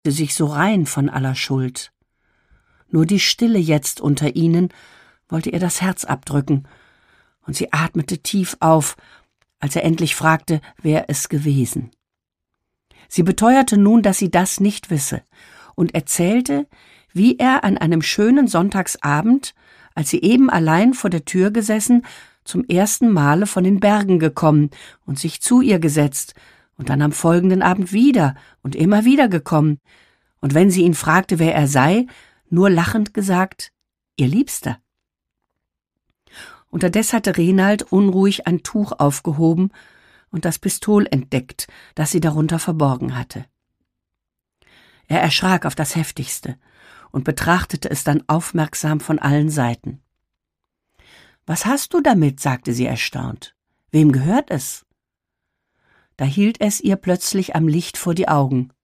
sich so rein von aller Schuld. Nur die Stille jetzt unter ihnen wollte ihr das Herz abdrücken, und sie atmete tief auf, als er endlich fragte, wer es gewesen. Sie beteuerte nun, dass sie das nicht wisse, und erzählte, wie er an einem schönen Sonntagsabend, als sie eben allein vor der Tür gesessen, zum ersten Male von den Bergen gekommen und sich zu ihr gesetzt und dann am folgenden Abend wieder und immer wieder gekommen, und wenn sie ihn fragte, wer er sei, nur lachend gesagt, ihr Liebster. Unterdes hatte Renald unruhig ein Tuch aufgehoben und das Pistol entdeckt, das sie darunter verborgen hatte. Er erschrak auf das heftigste und betrachtete es dann aufmerksam von allen Seiten. »Was hast du damit?« sagte sie erstaunt. »Wem gehört es?« Da hielt es ihr plötzlich am Licht vor die Augen.